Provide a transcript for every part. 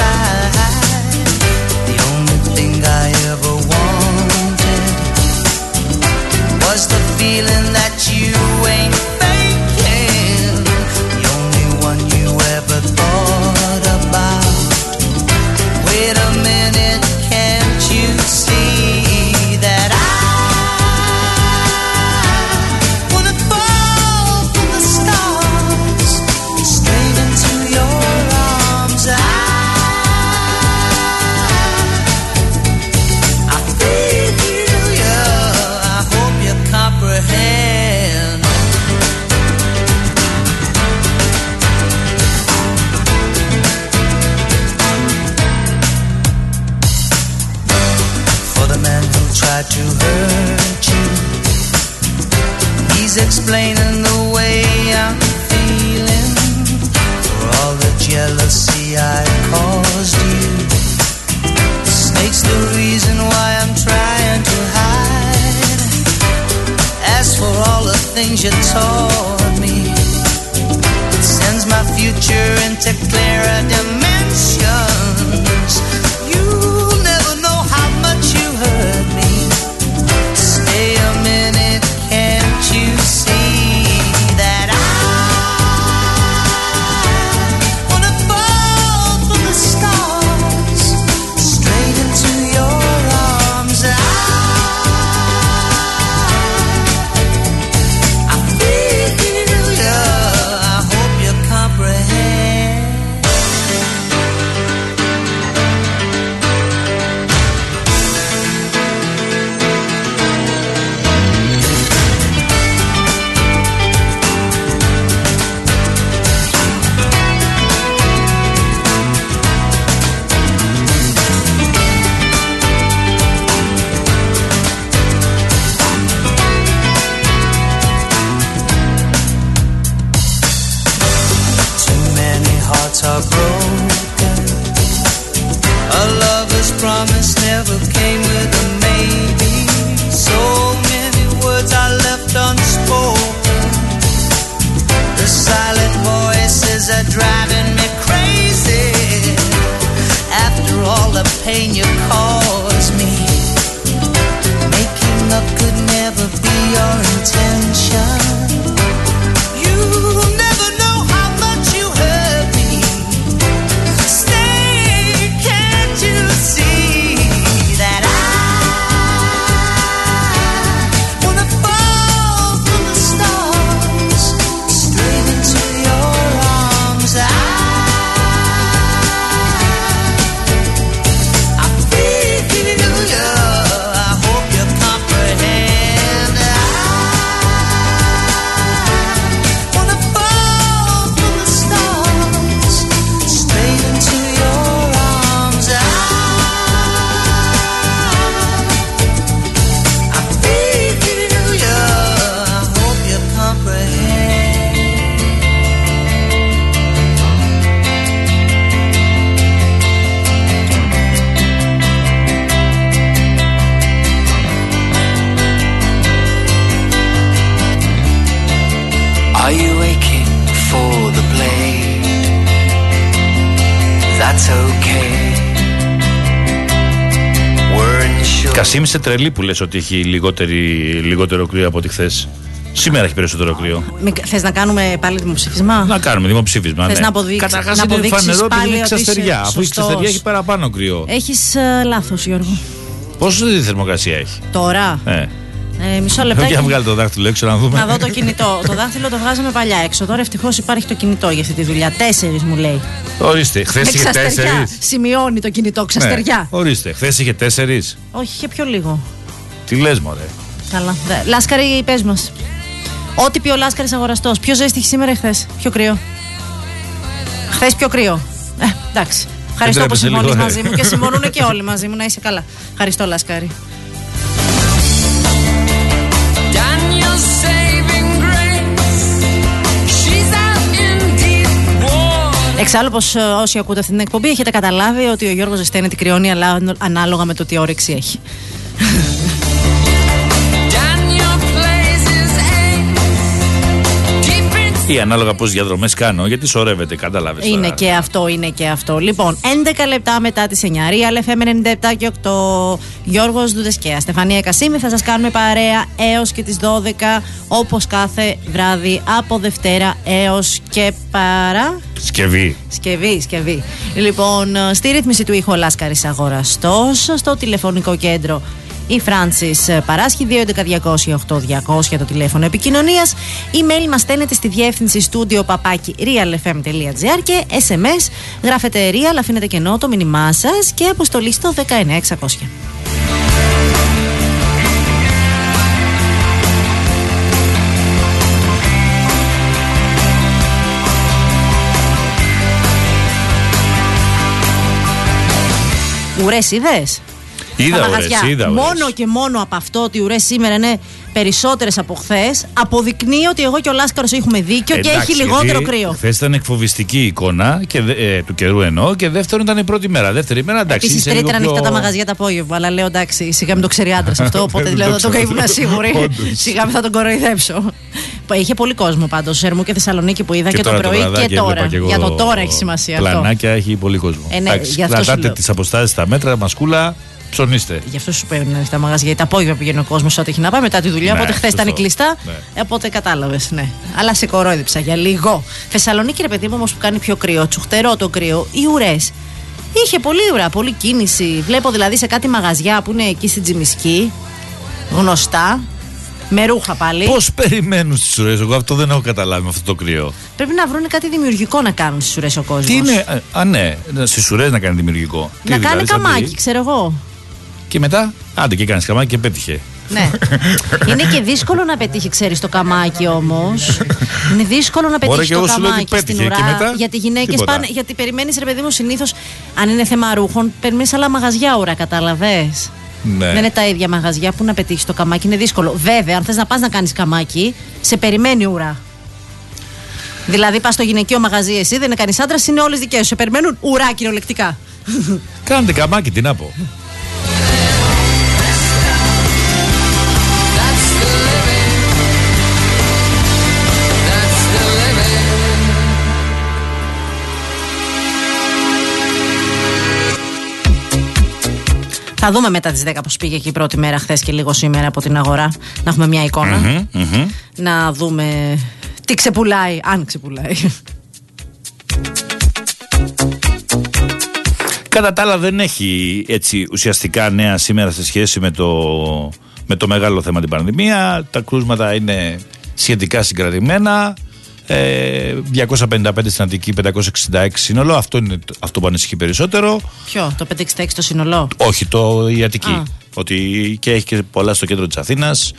inside. The only thing I ever wanted was the feeling that you ain't faking. The only one you ever thought about. Wait a minute, can't you see that I wanna fall from the stars straight into your arms? I feel you, I hope you comprehend. For the man who tried to hurt you, he's explaining the way I'm feeling. For all the jealousy I caused you, the snake's the reason why I'm trying to hide. As for all the things you taught me, it sends my future into clearer dimensions. You'll never know how much you hurt me. Stay a minute, can't you see that I wanna fall from the stars straight into your arms? I feel you, I hope you comprehend. Too many hearts are broken. A lover's promise never came with a maybe. So many words are left unspoken. The silent voices are driving me crazy. After all the pain you caused me, making up could never be your intention. You never know how much you hurt me. Stay, can't you see that I wanna fall from the stars straight into your arms? I feel you, I hope you comprehend. I wanna fall from the stars straight into your arms. I feel you, I hope you comprehend. Are you aching for the blade? That's okay. Weren't sure. Κασίμ, είσαι τρελή που λες ότι έχει λιγότερο κρύο από ό,τι χθες. Σήμερα έχει περισσότερο κρύο. Θες να κάνουμε πάλι δημοψήφισμα? Να κάνουμε δημοψήφισμα. Θες Ναι. να αποδείξεις Καταρχάς είναι φανερό ότι είναι ξαστεριά. Αφού η ξαστεριά έχει παραπάνω κρύο. Έχεις λάθος, Γιώργο. Πόσο η θερμοκρασία έχει Τώρα. Μισό λεπτάκι. Για βγάλει το δάχτυλο έξω να δούμε. Να δω το κινητό. Το δάχτυλο το βγάζαμε παλιά έξω. Τώρα ευτυχώς υπάρχει το κινητό για αυτή τη δουλειά. 4 μου λέει. Ορίστε, χθες είχε 4. Σημειώνει το κινητό, ξαστεριά. Ναι, ορίστε, χθες είχε 4. Όχι, είχε πιο λίγο. Τι λες, μωρέ. Καλά. Λάσκαρη, πες μας. Ό,τι πει ο Λάσκαρης αγοραστός. Πιο ζέστη είχε σήμερα ή χθες? Πιο κρύο? Χθες πιο κρύο. Εντάξει. Ευχαριστώ που συμφωνείς μαζί μου και συμφωνούν και όλοι μαζί μου. Να είσαι καλά. Ευχαριστώ, Λάσκαρη. Εξάλλου, πως όσοι ακούτε αυτή την εκπομπή έχετε καταλάβει ότι ο Γιώργος ζεσταίνει την κρυώνει ανάλογα με το τι όρεξη έχει. Ή ανάλογα πώς διαδρομές κάνω, γιατί σωρεύεται, κατάλαβες. Είναι και αυτό, είναι και αυτό. Λοιπόν, 11 λεπτά μετά τις 9, Real FM 97 και 8, Γιώργος Δουδεσκέα, Στεφανία Κασίμη, θα σας κάνουμε παρέα έως και τις 12, όπως κάθε βράδυ από Δευτέρα έως και Σκευή. Λοιπόν, στη ρύθμιση του ήχου ο Λάσκαρης Αγοραστός, στο τηλεφωνικό κέντρο η Φράνσις Παράσχη, 211-200-8200 το τηλέφωνο επικοινωνίας. Email μας στέλνετε στη διεύθυνση studio@realfm.gr και SMS γράφετε Real, αφήνετε κενό το μήνυμά σας και αποστολή στο 19600. Ουρές είδες? Είδα ουρές. Μόνο και μόνο από αυτό ότι οι ουρές σήμερα είναι περισσότερες από χθες, αποδεικνύει ότι εγώ και ο Λάσκαρος έχουμε δίκιο. Εντάξει, και έχει λιγότερο κρύο. Χθες ήταν εκφοβιστική η εικόνα του καιρού εννοώ, και δεύτερον ήταν η πρώτη μέρα. Δεύτερη μέρα, εντάξει. Επίσης, τρίτη ήταν ανοιχτά τα μαγαζιά το απόγευμα, αλλά λέω εντάξει, σιγά με το ξέρει άντρας αυτό. Οπότε λέω δεν το ήμουν σίγουρη. Σιγά με θα τον κοροϊδέψω. Είχε πολύ κόσμο πάντως, Σερμού και Θεσσαλονίκη που είδα και το πρωί και τώρα. Για το τώρα έχει σημασία αυτό. Πλανάκια έχει πολύ κόσμο. Κρατάτε τις αποστάσεις στα μέτρα, μασκούλα. Ψωνίστε. Γι' αυτό σου παίρνουν ανοιχτά μαγαζιά. Γιατί απόγευμα πηγαίνει ο κόσμος ό,τι έχει να πάει μετά τη δουλειά. Ναι, οπότε χθες ήταν κλειστά. Ναι. Οπότε κατάλαβες, ναι. Αλλά σε κορόιδεψα για λίγο. Θεσσαλονίκη, ρε παιδί μου, όμως που κάνει πιο κρύο, τσουχτερό το κρύο, οι ουρές. Είχε πολύ ουρά, πολύ κίνηση. Βλέπω δηλαδή σε κάτι μαγαζιά που είναι εκεί στην Τζιμισκή, γνωστά, με ρούχα πάλι. Πώς περιμένουν στις ουρές, εγώ αυτό δεν έχω καταλάβει με αυτό το κρύο. Πρέπει να βρουν κάτι δημιουργικό να κάνουν στις ουρές ο κόσμος. Τι είναι, ναι, στις ουρές να κάνει δημιουργικό. Να κάνει δηλαδή, καμάκι, ξέρω εγώ. Και μετά, άντε και κάνεις καμάκι και πέτυχε. Ναι. Είναι και δύσκολο να πετύχει, ξέρεις, το καμάκι όμως. Είναι δύσκολο να πετύχει το καμάκι στην ουρά. Γιατί οι γυναίκες πάνε. Γιατί περιμένεις, ρε παιδί μου, συνήθως, αν είναι θέμα ρούχων, περιμένεις άλλα μαγαζιά ουρά, κατάλαβες. Ναι. Δεν είναι τα ίδια μαγαζιά που να πετύχει το καμάκι. Είναι δύσκολο. Βέβαια, αν θες να πας να κάνεις καμάκι, σε περιμένει ουρά. Δηλαδή, πας στο γυναικείο μαγαζί, εσύ δεν είναι κανείς άντρας, είναι όλες δικές σου. Σε περιμένουν ουρά κυριολεκτικά. Κάντε καμάκι, τι να πω. Θα δούμε μετά τις 10 πώς πήγε και η πρώτη μέρα χθες και λίγο σήμερα από την αγορά. Να έχουμε μια εικόνα. Να δούμε τι ξεπουλάει, αν ξεπουλάει. Κατά τα άλλα δεν έχει έτσι ουσιαστικά νέα σήμερα σε σχέση με το μεγάλο θέμα την πανδημία. Τα κρούσματα είναι σχετικά συγκρατημένα. 255 στην Αττική, 566 σύνολο. Αυτό είναι αυτό που ανησυχεί περισσότερο. Ποιο, το 566 το σύνολο? Όχι, η Αττική. Ότι και έχει και πολλά στο κέντρο της Αθήνας.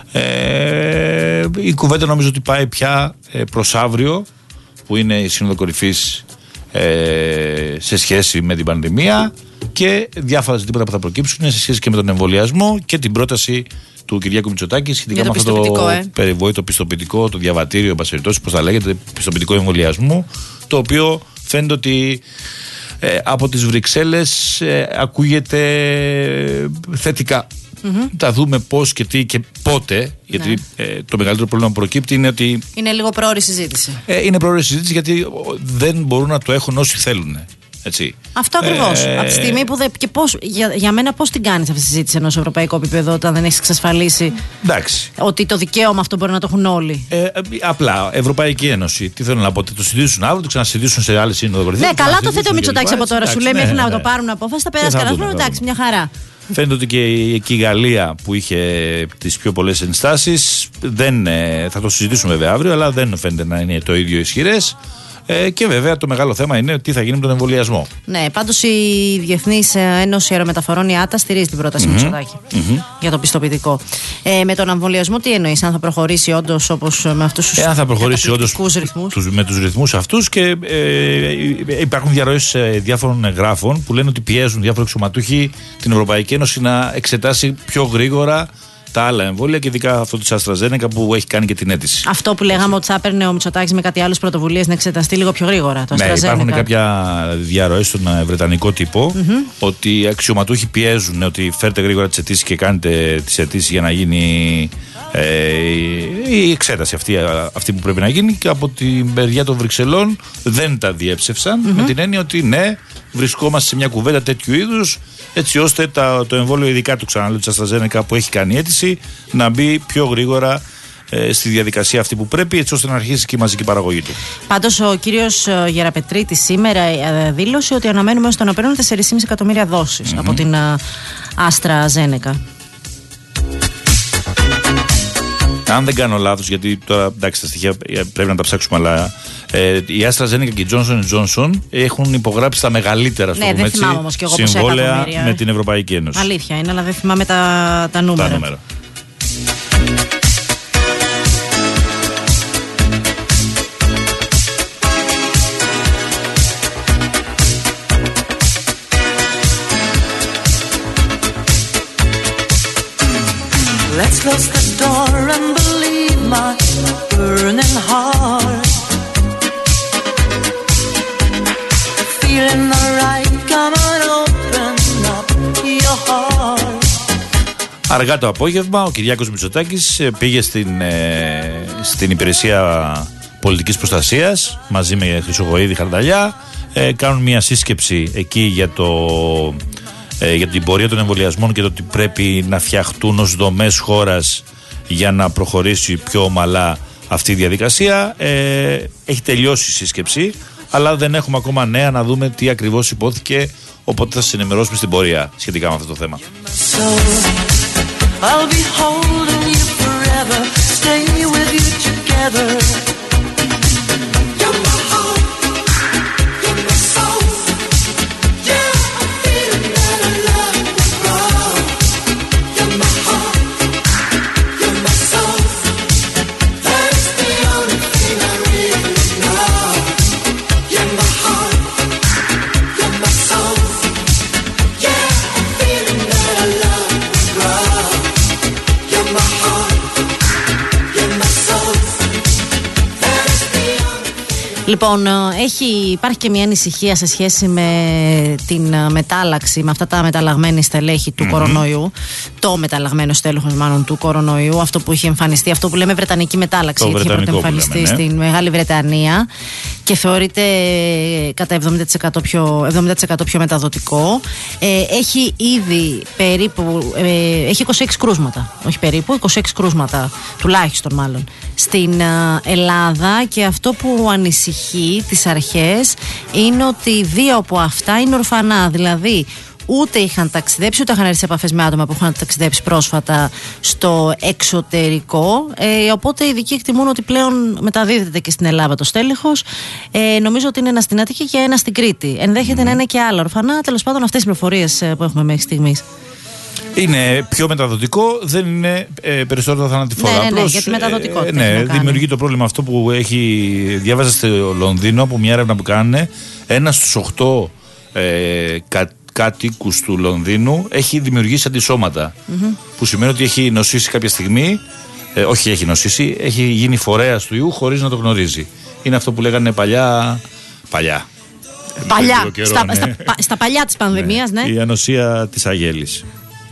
Η κουβέντα νομίζω ότι πάει πια προς αύριο, που είναι η Σύνοδο Κορυφής σε σχέση με την πανδημία, και διάφορα ζητήματα που θα προκύψουν σε σχέση και με τον εμβολιασμό και την πρόταση του Κυριάκου Μητσοτάκη σχετικά με αυτό το περιβόητο πιστοποιητικό, το διαβατήριο, πώς θα λέγεται, πιστοποιητικό εμβολιασμού, το οποίο φαίνεται ότι από τις Βρυξέλλες ακούγεται θετικά. Θα δούμε πώς και τι και πότε, γιατί το μεγαλύτερο πρόβλημα που προκύπτει είναι ότι είναι λίγο πρόωρη συζήτηση. Είναι πρόωρη συζήτηση γιατί δεν μπορούν να το έχουν όσοι θέλουν. Έτσι. Αυτό ακριβώς. Από τη στιγμή που και πώς, για μένα πώς την κάνεις αυτή τη συζήτηση ενός ευρωπαϊκού επίπεδο όταν δεν έχεις εξασφαλίσει ότι το δικαίωμα αυτό μπορεί να το έχουν όλοι. Απλά Ευρωπαϊκή Ένωση. Τι θέλω να πω, το συζητήσουν αύριο, το ξανασυζητήσουν σε άλλη σύνοδο κορυφής. Ναι, καλά το θέτει ο Μητσοτάκης από τώρα. Σου λέει μέχρι να το πάρουν απόφαση, θα περάσει κανένα χρόνο. Εντάξει, μια χαρά. Φαίνεται ότι και η Γαλλία που είχε τις πιο πολλές ενστάσεις, θα το συζητήσουμε βέβαια αύριο, αλλά δεν φαίνεται να είναι το ίδιο ισχυρές. Και βέβαια το μεγάλο θέμα είναι τι θα γίνει με τον εμβολιασμό. Ναι, πάντως η Διεθνής Ένωση Αερομεταφορών, η ΆΤΑ, στηρίζει την πρόταση Μητσοτάκη για το πιστοποιητικό. Με τον εμβολιασμό τι εννοείς, αν θα προχωρήσει όντως όπως με αυτούς τους καταπληκτικούς ρυθμούς? Με τους ρυθμούς αυτούς, και υπάρχουν διαρροές διάφορων εγγράφων που λένε ότι πιέζουν διάφοροι αξιωματούχοι την Ευρωπαϊκή Ένωση να εξετάσει πιο γρήγορα τα άλλα εμβόλια και ειδικά αυτό της AstraZeneca που έχει κάνει και την αίτηση. Αυτό που λέγαμε ότι θα έπαιρνε ο Μητσοτάκης με κάτι άλλες πρωτοβουλίες να εξεταστεί λίγο πιο γρήγορα. Το AstraZeneca. Υπάρχουν κάποια διαρροές στον βρετανικό τύπο ότι οι αξιωματούχοι πιέζουν ότι φέρτε γρήγορα τις αιτήσεις και κάνετε τις αιτήσεις για να γίνει η εξέταση αυτή που πρέπει να γίνει, και από την μεριά των Βρυξελών δεν τα διέψευσαν, με την έννοια ότι ναι, βρισκόμαστε σε μια κουβέντα τέτοιου είδους, έτσι ώστε το εμβόλιο, ειδικά του ξαναλέω της AstraZeneca που έχει κάνει αίτηση, να μπει πιο γρήγορα στη διαδικασία αυτή που πρέπει, έτσι ώστε να αρχίσει και η μαζική παραγωγή του. Πάντως ο κύριος Γεραπετρίτης σήμερα δήλωσε ότι αναμένουμε ως τον Απρίλιο 4,5 εκατομμύρια δόσεις από την AstraZeneca. Αν δεν κάνω λάθος, γιατί τώρα εντάξει τα στοιχεία πρέπει να τα ψάξουμε, αλλά η AstraZeneca και η Johnson & Johnson έχουν υπογράψει τα μεγαλύτερα συμβόλαια με την Ευρωπαϊκή Ένωση. Αλήθεια είναι, αλλά δεν θυμάμαι τα νούμερα. Let's close the door and believe my burning heart. Feeling the right, come on, open up your heart. Αργά το απόγευμα ο Κυριάκος Μητσοτάκης πήγε στην υπηρεσία πολιτικής προστασίας μαζί με Χρυσογοΐδη, Χαρδαλιά. Κάνουν μια σύσκεψη εκεί για την πορεία των εμβολιασμών και το ότι πρέπει να φτιαχτούν ως δομές χώρας για να προχωρήσει πιο ομαλά αυτή η διαδικασία. Έχει τελειώσει η σύσκεψη, αλλά δεν έχουμε ακόμα νέα να δούμε τι ακριβώς υπόθηκε, οπότε θα σας ενημερώσουμε στην πορεία σχετικά με αυτό το θέμα. Λοιπόν, υπάρχει και μια ανησυχία σε σχέση με την μετάλλαξη, με αυτά τα μεταλλαγμένη στελέχη του κορονοϊού. Το μεταλλαγμένο στέλεχος μάλλον του κορονοϊού, αυτό που είχε εμφανιστεί, αυτό που λέμε βρετανική μετάλλαξη, γιατί είχε πρώτα εμφανιστεί στη Μεγάλη Βρετανία και θεωρείται κατά 70% πιο μεταδοτικό. Έχει ήδη περίπου, έχει 26 κρούσματα, όχι περίπου, 26 κρούσματα τουλάχιστον μάλλον στην Ελλάδα, και αυτό που ανησυχεί τις αρχές είναι ότι 2 από αυτά είναι ορφανά, δηλαδή ούτε είχαν ταξιδέψει, ούτε είχαν έρθει σε επαφές με άτομα που είχαν ταξιδέψει πρόσφατα στο εξωτερικό. Οπότε οι ειδικοί εκτιμούν ότι πλέον μεταδίδεται και στην Ελλάδα το στέλεχος. Νομίζω ότι είναι ένα στην Αττική και ένα στην Κρήτη. Ενδέχεται να είναι και άλλα ορφανά. Τέλος πάντων, αυτές οι πληροφορίες που έχουμε μέχρι στιγμής. Είναι πιο μεταδοτικό, δεν είναι περισσότερο θανατηφόρο. Ναι, για τη μεταδοτικότητα. Δημιουργεί το πρόβλημα αυτό που διάβαζα στο Λονδίνο από μια έρευνα που κάνουν. 1 στους 8 κατοίκους του Λονδίνου έχει δημιουργήσει αντισώματα. Που σημαίνει ότι έχει νοσήσει κάποια στιγμή, όχι έχει νοσήσει, έχει γίνει φορέας του ιού χωρίς να το γνωρίζει. Είναι αυτό που λέγανε παλιά. Στα παλιά της πανδημίας, ναι. Η ανοσία της αγέλης.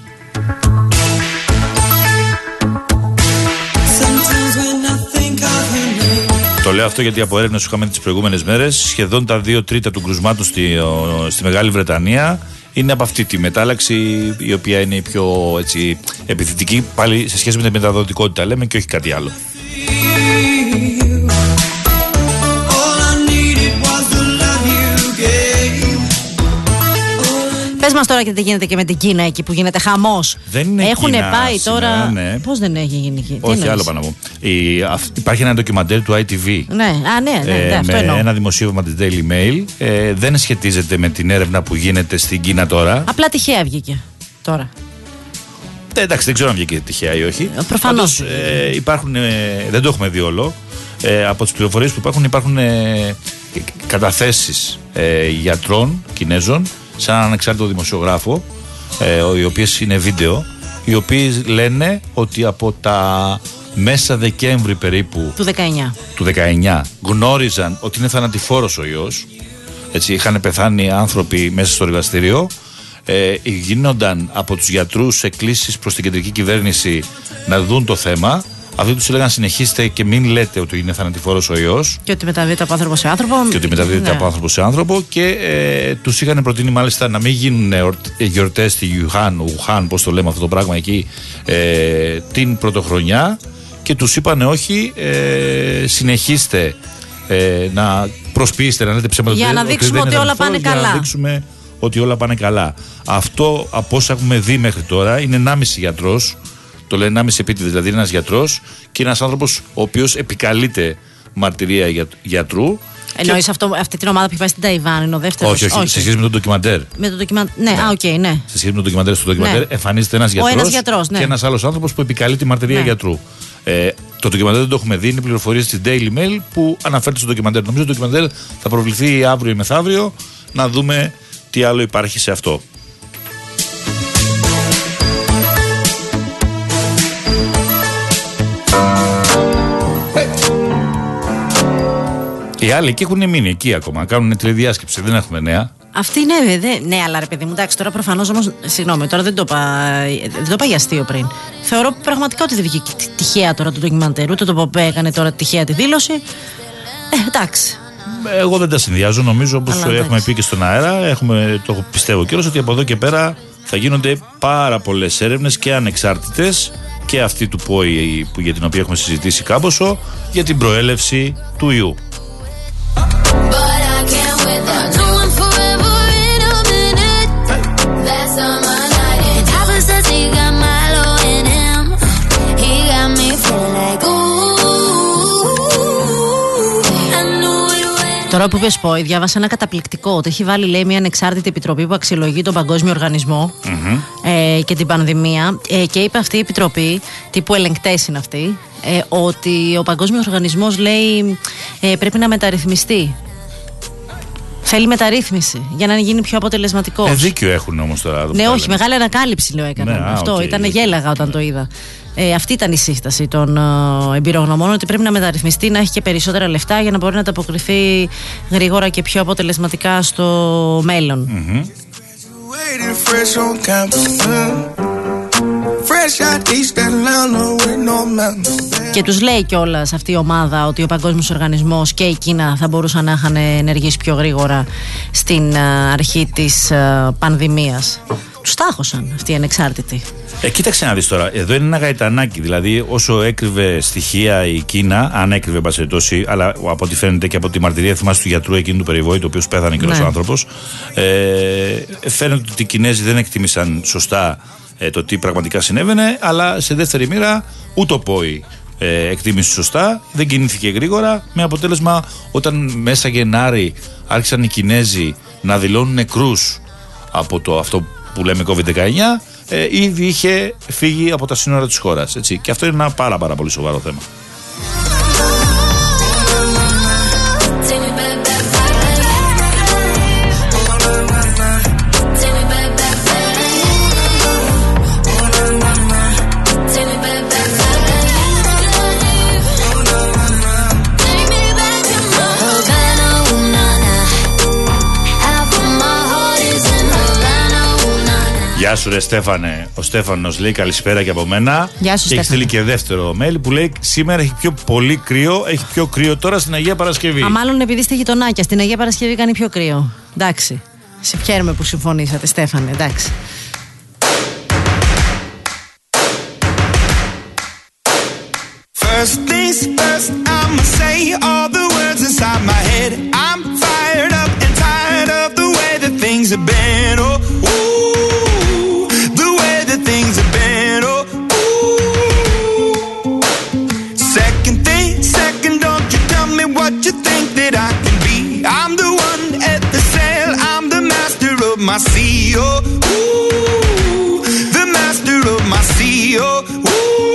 Το λέω αυτό γιατί από έρευνες που είχαμε τις προηγούμενες μέρες, σχεδόν τα 2/3 των κρουσμάτων στη Μεγάλη Βρετανία είναι από αυτή τη μετάλλαξη, η οποία είναι η πιο έτσι, επιθετική, πάλι σε σχέση με την μεταδοτικότητα λέμε, και όχι κάτι άλλο. Πες μας τώρα και τι γίνεται και με την Κίνα, εκεί που γίνεται χαμός. Έχουν πάει τώρα. Ναι. Πώς δεν έχει γίνει? Όχι, άλλο πάνω μου. Υπάρχει ένα ντοκιμαντέρ του ITV. Ναι, αυτό με εννοώ. ένα δημοσίευμα της Daily Mail. Δεν σχετίζεται με την έρευνα που γίνεται στην Κίνα τώρα. Απλά τυχαία βγήκε τώρα. Εντάξει, δεν ξέρω αν βγήκε τυχαία ή όχι. Προφανώς. Υπάρχουν, δεν το έχουμε δει όλο. Από τις πληροφορίες που υπάρχουν καταθέσεις γιατρών Κινέζων σε έναν ανεξάρτητο δημοσιογράφο, οι οποίες είναι βίντεο, οι οποίοι λένε ότι από τα μέσα Δεκέμβρη περίπου του 19 γνώριζαν ότι είναι θανατηφόρος ο ιός. Έτσι, είχαν πεθάνει άνθρωποι μέσα στο εργαστήριο. γίνονταν από τους γιατρούς εκκλήσεις προς την κεντρική κυβέρνηση να δουν το θέμα. Αυτοί τους έλεγαν συνεχίστε και μην λέτε ότι είναι θανατηφόρος ο ιός. Και ότι μεταδίδεται από άνθρωπο σε άνθρωπο. Και ότι μεταδίδεται από άνθρωπο σε άνθρωπο. Και τους είχαν προτείνει μάλιστα να μην γίνουν γιορτές στη Ουχάν, πώς το λέμε αυτό το πράγμα εκεί, την πρωτοχρονιά. Και τους είπαν όχι, συνεχίστε να προσποιήσετε, να λέτε ψέματα. Για να δείξουμε ότι όλα πάνε καλά. Για να δείξουμε ότι όλα πάνε καλά. Αυτό από όσα έχουμε δει μέχρι τώρα είναι 1,5 γιατρός. Το λένε 1,5 επίτηδες, δηλαδή είναι ένας γιατρός και ένας άνθρωπος ο οποίος επικαλείται μαρτυρία γιατρού. Εννοείς αυτή την ομάδα που έχει πάει στην Ταϊβάν, είναι ο δεύτερος? Όχι, σε σχέση με τον ντοκιμαντέρ. Με το ντοκιμαντέρ, ναι. Σε σχέση με τον ντοκιμαντέρ, στο ντοκιμαντέρ εμφανίζεται ένας γιατρός ναι. Και ένας άλλος άνθρωπος που επικαλείται μαρτυρία γιατρού. Το ντοκιμαντέρ δεν το έχουμε δει, είναι πληροφορίες της Daily Mail που αναφέρεται στο ντοκιμαντέρ. Νομίζω ότι το ντοκιμαντέρ θα προβληθεί αύριο ή μεθαύριο, να δούμε τι άλλο υπάρχει σε αυτό. Οι άλλοι εκεί έχουν μείνει εκεί ακόμα. Κάνουν τηλεδιάσκεψη, δεν έχουμε νέα. Αυτή είναι, ναι, αλλά ρε παιδί μου, εντάξει, τώρα προφανώς όμως. Συγγνώμη, τώρα δεν το είπα για αστείο πριν. Θεωρώ πραγματικά ότι δεν βγήκε τυχαία τώρα το ντοκιμαντέρ, ούτε το Ποπέ έκανε τώρα τυχαία τη δήλωση. Εντάξει. Εγώ δεν τα συνδυάζω, νομίζω όπως έχουμε πει και στον αέρα, το πιστεύω κιόλας ότι από εδώ και πέρα θα γίνονται πάρα πολλές έρευνες και ανεξάρτητες και αυτή του ΠΟΗ για την οποία έχουμε συζητήσει κάμποσο για την προέλευση του ιού. Τώρα που είπες ΠΟΗ, διάβασα ένα καταπληκτικό ότι έχει βάλει, λέει, μια ανεξάρτητη επιτροπή που αξιολογεί τον Παγκόσμιο Οργανισμό και την πανδημία, και είπε αυτή η επιτροπή, τύπου ελεγκτές είναι αυτή, ότι ο Παγκόσμιος Οργανισμός, λέει, πρέπει να μεταρρυθμιστεί. Θέλει μεταρρύθμιση για να γίνει πιο αποτελεσματικός. Δίκιο έχουν όμως τώρα. Ναι, όχι, μεγάλη ανακάλυψη, λέω, έκανα. Αυτό ήταν, γέλαγα όταν το είδα. Αυτή ήταν η σύσταση των εμπειρογνωμών, ότι πρέπει να μεταρρυθμιστεί, να έχει και περισσότερα λεφτά για να μπορεί να ανταποκριθεί γρήγορα και πιο αποτελεσματικά στο μέλλον. Και τους λέει κιόλας αυτή η ομάδα ότι ο Παγκόσμιος Οργανισμός και η Κίνα θα μπορούσαν να είχαν ενεργήσει πιο γρήγορα στην αρχή της πανδημίας. Τους τάχωσαν αυτοί οι ανεξάρτητοι. Κοίταξε να δεις τώρα, εδώ είναι ένα γαϊτανάκι. Δηλαδή, όσο έκρυβε στοιχεία η Κίνα, αν έκρυβε μπασετώσει, αλλά από ό,τι φαίνεται και από τη μαρτυρία, θυμάσαι του γιατρού εκείνου του περιβόητου, ο οποίος πέθανε κιόλας ο άνθρωπος, φαίνεται ότι οι Κινέζοι δεν εκτίμησαν σωστά το τι πραγματικά συνέβαινε, αλλά σε δεύτερη μοίρα ούτε ο ΠΟΗ εκτίμησε σωστά, δεν κινήθηκε γρήγορα, με αποτέλεσμα όταν μέσα Γενάρη άρχισαν οι Κινέζοι να δηλώνουν νεκρούς από αυτό που λέμε COVID-19, ήδη είχε φύγει από τα σύνορα της χώρας, έτσι. Και αυτό είναι ένα πάρα πολύ σοβαρό θέμα. Γεια σου ρε Στέφανε. Ο Στέφανος λέει καλησπέρα και από μένα. Γεια σου, και έχει στείλει και δεύτερο mail που λέει σήμερα έχει πιο πολύ κρύο. Έχει πιο κρύο τώρα στην Αγία Παρασκευή. Μάλλον επειδή είστε γειτονάκια. Στην Αγία Παρασκευή κάνει πιο κρύο. Εντάξει. Σε χαίρομαι που συμφωνήσατε, Στέφανε. Εντάξει. First things first, I'ma say all the words inside my head. I'm fired up and tired of the way that things have been. Oh, ooh, the way that things have been. Oh, ooh. Second, don't you tell me what you think that I can be. I'm the one at the sail, I'm the master of my sea. Oh, ooh, the master of my sea. Oh, ooh.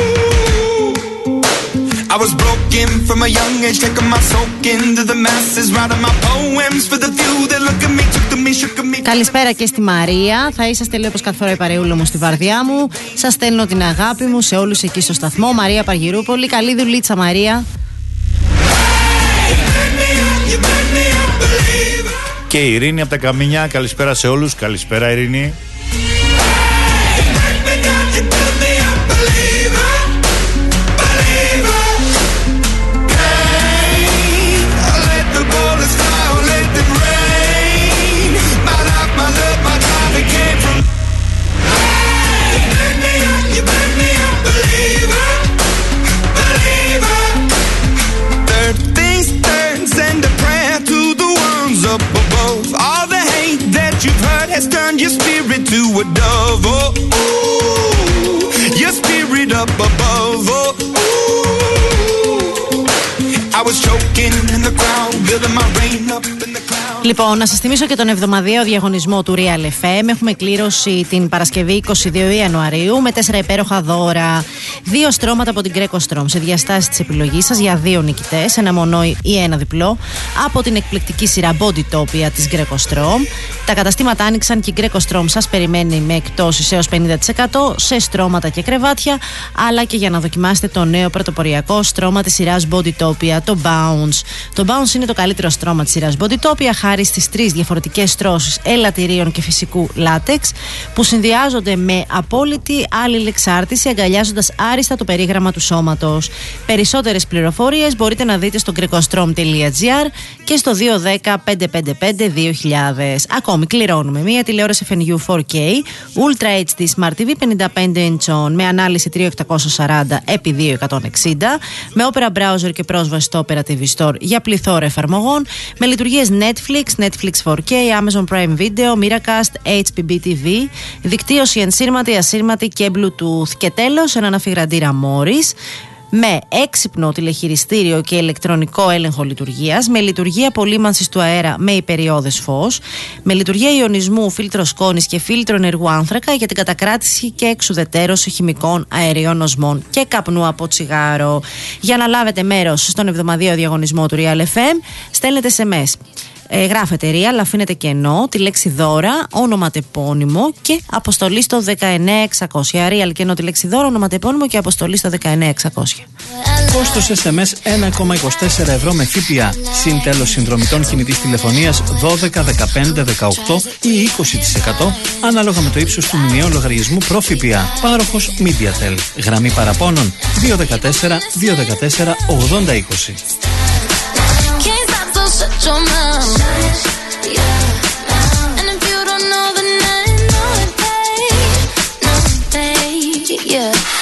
I was broken from a young age, taking my soak into the masses, writing my poems for the few that look at me, took to me, shook at me. Καλησπέρα και στη Μαρία. Θα είσαστε, λέει, όπως κάθε φορά η παρεούλα μου στη βαρδιά μου. Σας στέλνω την αγάπη μου σε όλους εκεί στο σταθμό. Μαρία Παργυρούπολη. Καλή δουλίτσα, Μαρία. Και η Ειρήνη από τα Καμίνια. Καλησπέρα σε όλους. Καλησπέρα, Ειρήνη. has turned your spirit to a dove. Oh, ooh, your spirit up above. Oh, ooh, I was choking in the crowd, building my rain up in the cloud. Λοιπόν, να σας θυμίσω και τον εβδομαδιαίο διαγωνισμό του Real FM. Έχουμε κλήρωση την Παρασκευή 22 Ιανουαρίου με 4 υπέροχα δώρα. 2 στρώματα από την Greco Strom σε διαστάσεις της επιλογής σας για 2 νικητές, ένα μονό ή ένα διπλό, από την εκπληκτική σειρά Bodytopia της Greco Strom. Τα καταστήματα άνοιξαν και η Greco Strom σας περιμένει με εκπτώσεις έως 50% σε στρώματα και κρεβάτια, αλλά και για να δοκιμάσετε το νέο πρωτοποριακό στρώμα της σειράς Bodytopia, το Bounce. Το Bounce είναι το καλύτερο στρώμα της σειράς Bodytopia, χάρη στις 3 διαφορετικές στρώσεις ελαττηρίων και φυσικού λάτεξ που συνδυάζονται με απόλυτη άλλη εξάρτηση, αγκαλιάζοντας άριστα το περίγραμμα του σώματος. Περισσότερες πληροφορίες μπορείτε να δείτε στο grecostrom.gr και στο 210-555-2000. Ακόμη κληρώνουμε μία τηλεόραση FNU 4K Ultra HD Smart TV 55 inch με ανάλυση 3840x2160, με Opera Browser και πρόσβαση στο Opera TV Store για πληθώρα εφαρμογών, με λειτουργίες Netflix 4K, Amazon Prime Video, Miracast, HBB TV, δικτύωση ενσύρματη, ασύρματη και Bluetooth, και τέλος έναν αφιγραντήρα Morris με έξυπνο τηλεχειριστήριο και ηλεκτρονικό έλεγχο λειτουργίας, με λειτουργία απολύμανσης του αέρα με υπεριώδες φως, με λειτουργία ιονισμού, φίλτρο σκόνης και φίλτρο ενεργού άνθρακα για την κατακράτηση και εξουδετέρωση χημικών, αερίων, οσμών και καπνού από τσιγάρο. Για να λάβετε μέρος στον εβδομαδιαίο διαγωνισμό του Real FM, στέλνετε SMS. Γράφετε Real, αφήνετε κενό, τη λέξη δώρα, ονοματεπώνυμο και αποστολή στο 19600. Real κενό, τη λέξη δώρα, ονοματεπώνυμο και αποστολή στο 19600. Κόστος SMS 1,24 ευρώ με ΦΠΑ. Συν τέλος συνδρομητών κινητής τηλεφωνίας 12, 15, 18 ή 20% ανάλογα με το ύψος του μηνιαίου λογαριασμού προ ΦΠΑ. Πάροχος MediaTel. Γραμμή παραπώνων 214 214 8020. Shut your mouth. Yeah. And if you don't know, then I know it, babe. No, babe. Yeah.